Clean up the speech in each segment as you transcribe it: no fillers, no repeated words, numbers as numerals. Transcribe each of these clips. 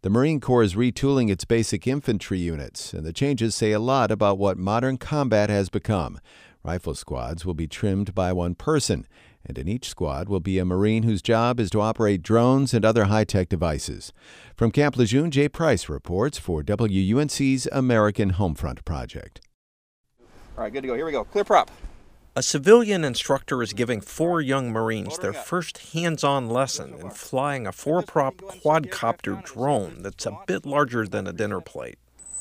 The Marine Corps is retooling its basic infantry units, and the changes say a lot about what modern combat has become. Rifle squads will be trimmed by one person, and in each squad will be a Marine whose job is to operate drones and other high-tech devices. From Camp Lejeune, Jay Price reports for WUNC's American Homefront Project. All right, good to go. Here we go. Clear prop. A civilian instructor is giving 4 young Marines their first hands-on lesson in flying a 4-prop quadcopter drone that's a bit larger than a dinner plate.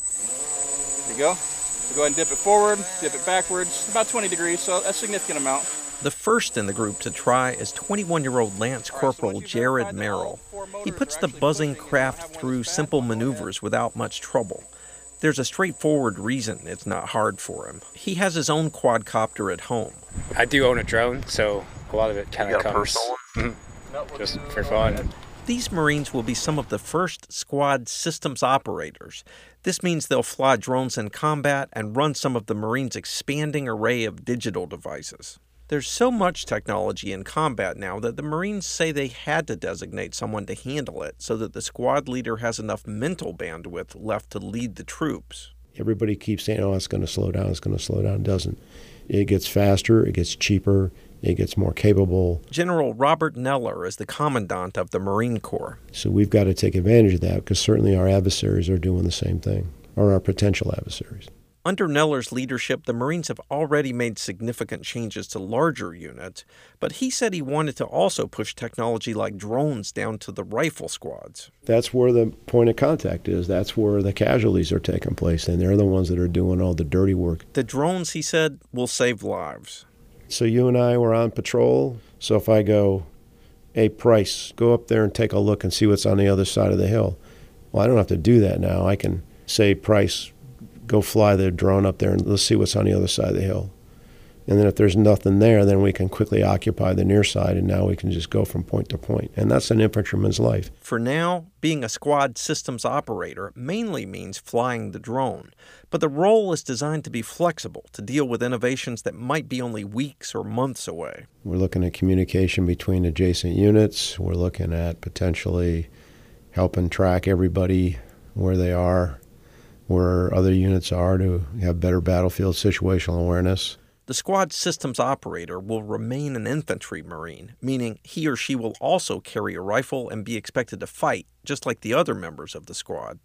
There you go. So go ahead and dip it forward, dip it backwards, about 20 degrees, so a significant amount. The first in the group to try is 21-year-old Lance Corporal Jared Merrill. He puts the buzzing craft through simple maneuvers without much trouble. There's a straightforward reason it's not hard for him. He has his own quadcopter at home. I do own a drone, so a lot of it kind of comes just for fun. These Marines will be some of the first squad systems operators. This means they'll fly drones in combat and run some of the Marines' expanding array of digital devices. There's so much technology in combat now that the Marines say they had to designate someone to handle it so that the squad leader has enough mental bandwidth left to lead the troops. Everybody keeps saying, oh, it's going to slow down, it's going to slow down. It doesn't. It gets faster, it gets cheaper, it gets more capable. General Robert Neller is the commandant of the Marine Corps. So we've got to take advantage of that because certainly our adversaries are doing the same thing, or our potential adversaries. Under Neller's leadership, the Marines have already made significant changes to larger units, but he said he wanted to also push technology like drones down to the rifle squads. That's where the point of contact is. That's where the casualties are taking place, and they're the ones that are doing all the dirty work. The drones, he said, will save lives. So you and I were on patrol, so if I go, hey, Price, go up there and take a look and see what's on the other side of the hill. Well, I don't have to do that now. I can say, Price, go fly the drone up there and let's see what's on the other side of the hill. And then if there's nothing there, then we can quickly occupy the near side, and now we can just go from point to point. And that's an infantryman's life. For now, being a squad systems operator mainly means flying the drone. But the role is designed to be flexible, to deal with innovations that might be only weeks or months away. We're looking at communication between adjacent units. We're looking at potentially helping track everybody where they are, where other units are, to have better battlefield situational awareness. The squad systems operator will remain an infantry Marine, meaning he or she will also carry a rifle and be expected to fight, just like the other members of the squad.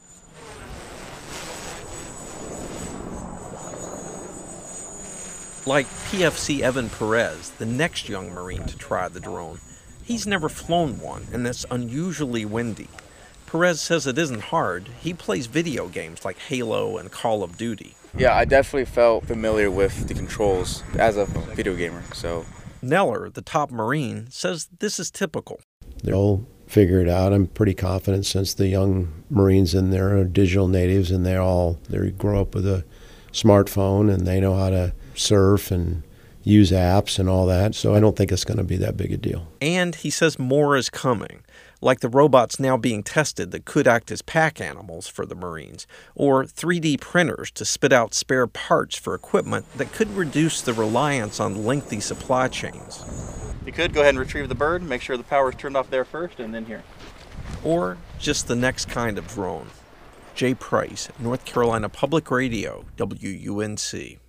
Like PFC Evan Perez, the next young Marine to try the drone. He's never flown one, and it's unusually windy. Perez says it isn't hard. He plays video games like Halo and Call of Duty. Yeah, I definitely felt familiar with the controls as a video gamer. So Neller, the top Marine, says this is typical. They'll figure it out. I'm pretty confident since the young Marines in there are digital natives, and they grow up with a smartphone and they know how to surf and use apps and all that. So I don't think it's going to be that big a deal. And he says more is coming, like the robots now being tested that could act as pack animals for the Marines, or 3D printers to spit out spare parts for equipment that could reduce the reliance on lengthy supply chains. If you could, go ahead and retrieve the bird, make sure the power's turned off there first, and then here. Or just the next kind of drone. Jay Price, North Carolina Public Radio, WUNC.